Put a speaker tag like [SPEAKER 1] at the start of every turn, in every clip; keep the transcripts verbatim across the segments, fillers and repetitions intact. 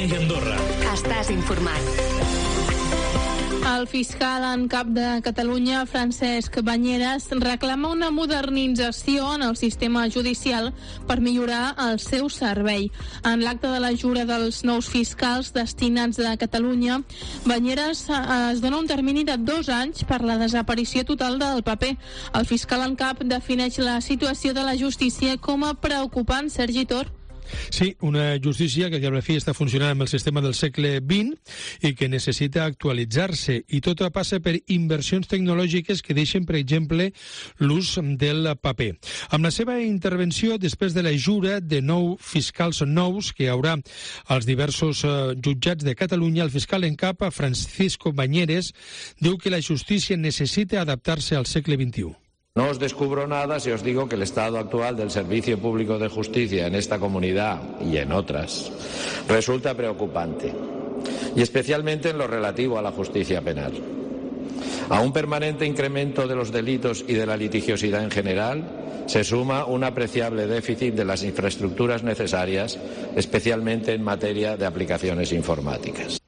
[SPEAKER 1] Banc d'Andorra.
[SPEAKER 2] Estàs informat.
[SPEAKER 3] El fiscal en cap de Catalunya, Francesc Bañeres, reclama una modernització en el sistema judicial per millorar el seu servei. En l'acte de la jura dels nous fiscals destinats a Catalunya, Bañeres es dona un termini de dos anys per la desaparició total del paper. El fiscal en cap defineix la situació de la justícia com a preocupant. Sergi Tor.
[SPEAKER 4] Sí, una justícia que a la fi està funcionant amb el sistema del segle vint i que necessita actualitzar-se, i tot passa per inversions tecnològiques que deixen, per exemple, l'ús del paper. Amb la seva intervenció, després de la jura de nou fiscals nous que hi haurà als diversos uh, jutjats de Catalunya, el fiscal en cap, Francisco Bañeres, diu que la justícia necessita adaptar-se al segle vint-i-u.
[SPEAKER 5] No os descubro nada si os digo que el estado actual del Servicio Público de Justicia en esta comunidad y en otras resulta preocupante, y especialmente en lo relativo a la justicia penal. A un permanente incremento de los delitos y de la litigiosidad en general se suma un apreciable déficit de las infraestructuras necesarias, especialmente en materia de aplicaciones informáticas.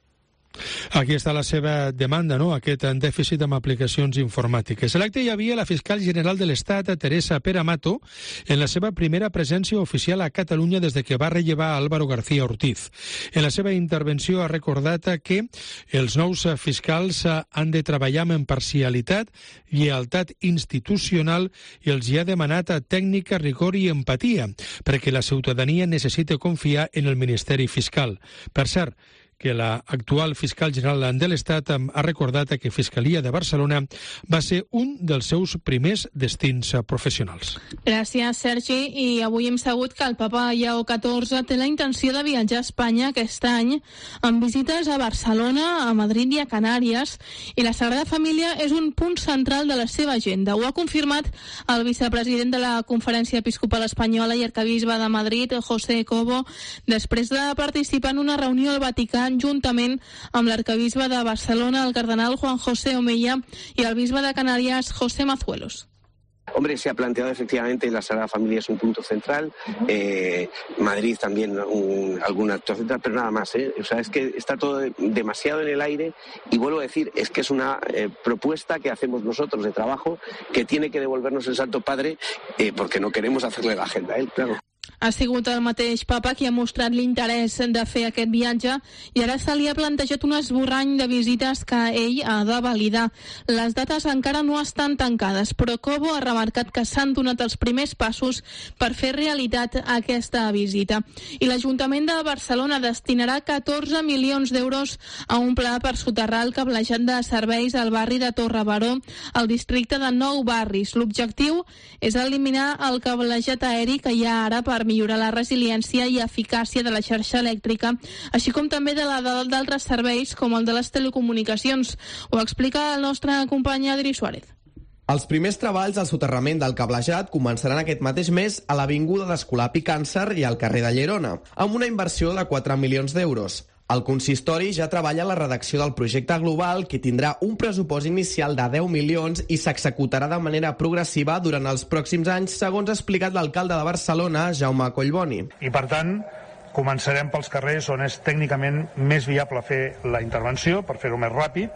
[SPEAKER 4] Aquí està la seva demanda, no?, aquest dèficit amb aplicacions informàtiques. A l'acte hi havia la fiscal general de l'Estat, Teresa Peramato, en la seva primera presència oficial a Catalunya des de que va rellevar Álvaro García Ortiz. En la seva intervenció ha recordat que els nous fiscals han de treballar amb imparcialitat, lleialtat institucional, i els hi ha demanat tècnica, rigor i empatia, perquè la ciutadania necessita confiar en el Ministeri Fiscal. Per cert, que l'actual fiscal general de l'Estat ha recordat que Fiscalia de Barcelona va ser un dels seus primers destins professionals.
[SPEAKER 3] Gràcies, Sergi. I avui hem sabut que el papa Lleó catorze té la intenció de viatjar a Espanya aquest any amb visites a Barcelona, a Madrid i a Canàries, i la Sagrada Família és un punt central de la seva agenda. Ho ha confirmat el vicepresident de la Conferència Episcopal Espanyola i arcabisbe de Madrid, José Cobo, després de participar en una reunió al Vaticà juntament amb l'arcabisbe de Barcelona, el cardenal Juan José Omeya, y el bisbe de Canarias, José Mazuelos.
[SPEAKER 6] Hombre, se ha planteado efectivamente la Sagrada Familia es un punto central, eh, Madrid también un, algún actor central, pero nada más, ¿eh? O sea, es que está todo demasiado en el aire, y vuelvo a decir, es que es una eh, propuesta que hacemos nosotros de trabajo que tiene que devolvernos el Santo Padre, eh, porque no queremos hacerle la agenda a él, claro.
[SPEAKER 3] Ha sigut el mateix papa qui ha mostrat l'interès de fer aquest viatge, i ara se li ha plantejat un esborrany de visites que ell ha de validar. Les dates encara no estan tancades, però Cobo ha remarcat que s'han donat els primers passos per fer realitat aquesta visita. I l'Ajuntament de Barcelona destinarà catorze milions d'euros a un pla per soterrar el cablejat de serveis al barri de Torre Baró, al districte de Nou Barris. L'objectiu és eliminar el cablejat aeri que hi ha ara per millorar la resiliència i eficàcia de la xarxa elèctrica, així com també de la d'altres serveis com el de les telecomunicacions. Ho explica el nostre company Adri Suárez.
[SPEAKER 7] Els primers treballs al soterrament del cablejat començaran aquest mateix mes a l'Avinguda d'Escolapi Càncer i al carrer de Llerona, amb una inversió de quatre milions d'euros. El consistori ja treballa la redacció del projecte global, que tindrà un pressupost inicial de deu milions i s'executarà de manera progressiva durant els pròxims anys, segons ha explicat l'alcalde de Barcelona, Jaume Collboni.
[SPEAKER 8] I per tant, començarem pels carrers on és tècnicament més viable fer la intervenció, per fer-ho més ràpid,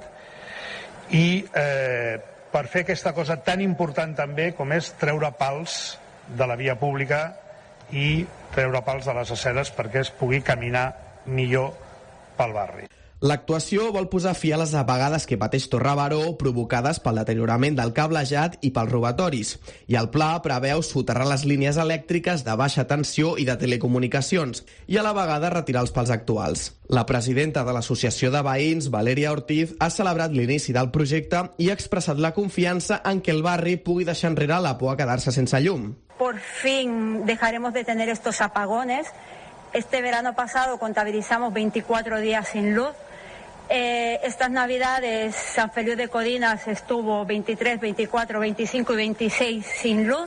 [SPEAKER 8] i eh, per fer aquesta cosa tan important també com és treure pals de la via pública i treure pals de les aceres perquè es pugui caminar millor pel barri.
[SPEAKER 7] L'actuació vol posar fi a les apagades que pateix Torre Baró provocades pel deteriorament del cablejat i pels robatoris, i el pla preveu soterrar les línies elèctriques de baixa tensió i de telecomunicacions i a la vegada retirar els pals actuals. La presidenta de l'Associació de Veïns, Valeria Ortiz, ha celebrat l'inici del projecte i ha expressat la confiança en que el barri pugui deixar enrere la por a quedar-se sense llum.
[SPEAKER 9] Por fin dejaremos de tener estos apagones. Este verano pasado contabilizamos veinticuatro días sin luz. Eh, estas navidades San Feliu de Codinas estuvo veintitrés, veinticuatro, veinticinco y veintiséis sin luz.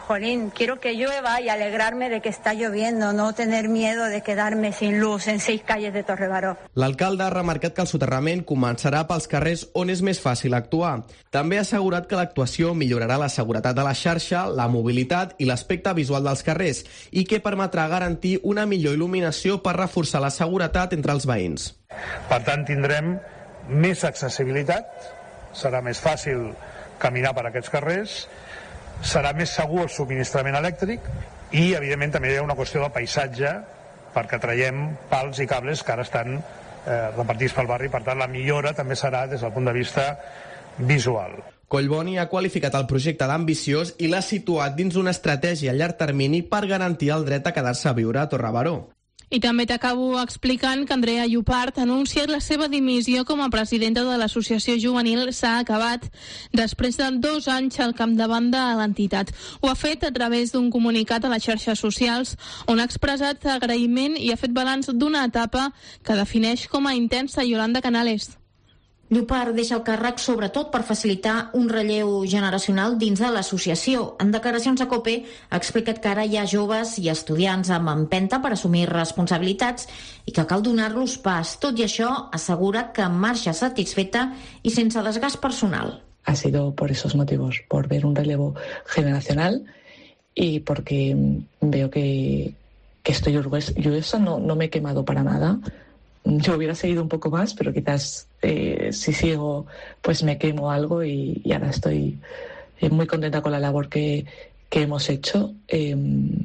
[SPEAKER 9] jolín, quiero que llueva y alegrarme de que está lloviendo, no tener miedo de quedarme sin luz en seis calles de Torrebaró.
[SPEAKER 7] L'alcalde ha remarcat que el soterrament començarà pels carrers on és més fàcil actuar. També ha assegurat que l'actuació millorarà la seguretat de la xarxa, la mobilitat i l'aspecte visual dels carrers i que permetrà garantir una millor il·luminació per reforçar la seguretat entre els veïns.
[SPEAKER 8] Per tant, tindrem més accessibilitat, serà més fàcil caminar per aquests carrers, serà més segur el subministrament elèctric i, evidentment, també hi ha una qüestió de paisatge perquè traiem pals i cables que ara estan eh, repartits pel barri. Per tant, la millora també serà des del punt de vista visual.
[SPEAKER 7] Collboni ha qualificat el projecte d'ambiciós i l'ha situat dins una estratègia a llarg termini per garantir el dret a quedar-se a viure a Torrebaró.
[SPEAKER 3] I també t'acabo explicant que Andrea Llopart ha anunciat la seva dimissió com a presidenta de l'associació juvenil S'ha acabat, després de dos anys al capdavant de l'entitat. Ho ha fet a través d'un comunicat a les xarxes socials on ha expressat agraïment i ha fet balanç d'una etapa que defineix com a intensa. Yolanda Canales.
[SPEAKER 1] Llopart deixa el càrrec sobretot per facilitar un relleu generacional dins de l'associació. En declaracions a COPE ha explicat que ara hi ha joves i estudiants amb empenta per assumir responsabilitats i que cal donar-los pas. Tot i això, assegura que marxa satisfeta i sense desgast personal.
[SPEAKER 2] Ha sido por esos motivos, por ver un relevo generacional y porque veo que, que estoy orgullosa, no, no me he quemado para nada. Yo hubiera seguido un poco más, pero quizás eh, si sigo, pues me quemo algo y, y ahora estoy eh, muy contenta con la labor que, que hemos hecho eh,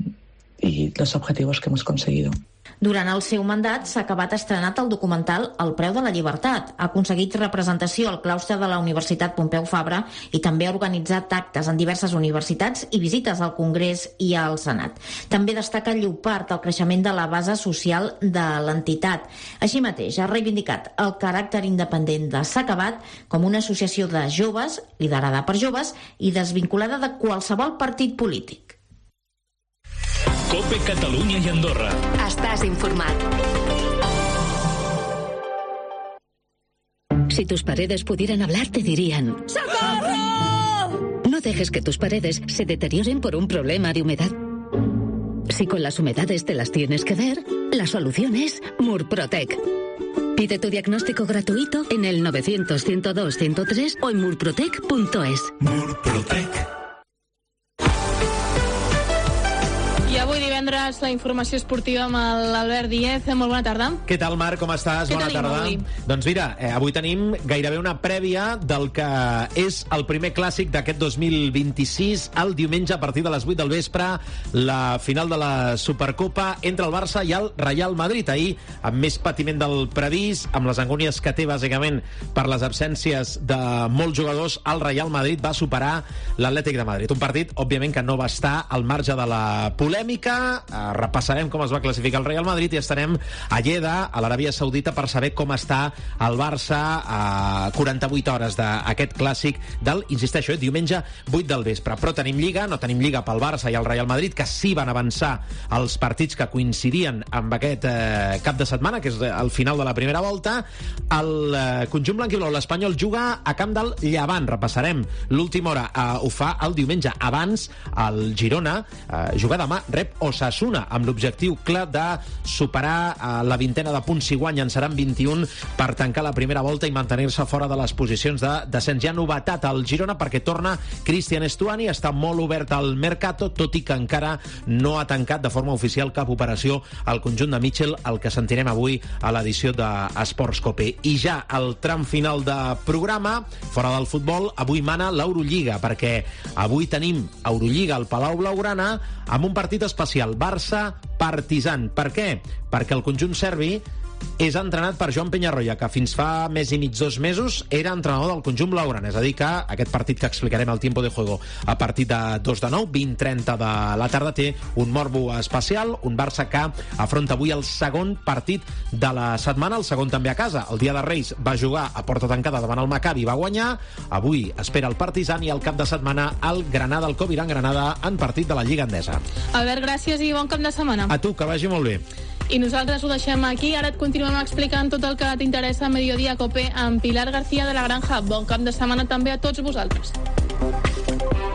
[SPEAKER 2] y los objetivos que hemos conseguido.
[SPEAKER 1] Durant el seu mandat s'ha acabat estrenat el documental El preu de la llibertat. Ha aconseguit representació al claustre de la Universitat Pompeu Fabra i també ha organitzat actes en diverses universitats i visites al Congrés i al Senat. També destaca Llopart el creixement de la base social de l'entitat. Així mateix ha reivindicat el caràcter independent de S'ha acabat com una associació de joves, liderada per joves i desvinculada de qualsevol partit polític.
[SPEAKER 10] COPE Catalunya i Andorra.
[SPEAKER 11] Estàs informat. Si tus paredes pudieran hablar, te dirían: ¡Socorro! No dejes que tus paredes se deterioren por un problema de humedad. Si con las humedades te las tienes que ver, la solución es Murprotec. Pide tu diagnóstico gratuito en el novecientos, ciento dos, ciento tres o en murprotec punto es.
[SPEAKER 10] Murprotec.
[SPEAKER 3] I avui divendres la informació esportiva amb l'Albert Díez. Molt bona tarda.
[SPEAKER 12] Què tal, Marc? Com estàs?
[SPEAKER 3] Què
[SPEAKER 12] bona
[SPEAKER 3] tenim
[SPEAKER 12] tarda.
[SPEAKER 3] Avui?
[SPEAKER 12] Doncs mira, eh, avui tenim gairebé una prèvia del que és el primer clàssic d'aquest dos mil vint-i-sis. El diumenge, a partir de les vuit del vespre, la final de la Supercopa entre el Barça i el Real Madrid. Ahir, amb més patiment del previst, amb les angúnies que té bàsicament per les absències de molts jugadors, el Real Madrid va superar l'Atlètic de Madrid. Un partit, òbviament, que no va estar al marge de la polèmica. Uh, repassarem com es va classificar el Real Madrid i estarem a Jeddah, a l'Aràbia Saudita, per saber com està el Barça a quaranta-vuit hores d'aquest clàssic del, insisteixo, eh, diumenge vuit del vespre. Però tenim Lliga, no tenim Lliga pel Barça i el Real Madrid, que sí van avançar els partits que coincidien amb aquest eh, cap de setmana, que és el final de la primera volta. El eh, conjunt blanquiblau, l'Espanyol, juga a camp del Llevant. Repassarem l'última hora. Eh, ho fa el diumenge. Abans, el Girona eh, juga demà, rep Osasuna, amb l'objectiu clar de superar eh, la vintena de punts si guanyen, seran vint-i-un, per tancar la primera volta i mantenir-se fora de les posicions de descens. Hi ha novetat al Girona perquè torna Cristian Estuani, està molt obert al mercato, tot i que encara no ha tancat de forma oficial cap operació al conjunt de Mitchell, el que sentirem avui a l'edició d'Esports Cope. I ja al tram final de programa, fora del futbol, avui mana l'Eurolliga, perquè avui tenim Eurolliga al Palau Blaugrana amb un partit especial, Barça-Partizan. Per què? Perquè el conjunt serbi és entrenat per Joan Peñarroya, que fins fa més i mig, dos mesos, era entrenador del conjunt blaugrana. És a dir, que aquest partit que explicarem al Tiempo de Juego a partir de dos de nou, vint trenta de la tarda, té un morbo especial, un Barça que afronta avui el segon partit de la setmana, el segon també a casa. El dia de Reis va jugar a porta tancada davant el Maccabi i va guanyar. Avui espera el Partizan i el cap de setmana el Granada, el Coviran Granada, en partit de la Lliga Endesa.
[SPEAKER 3] Albert, gràcies i bon cap de setmana.
[SPEAKER 12] A tu, que vagi molt bé.
[SPEAKER 3] I nosaltres ho deixem aquí. Ara et continuem explicant tot el que t'interessa a Mediodía Cope amb Pilar García de la Granja. Bon cap de setmana també a tots vosaltres.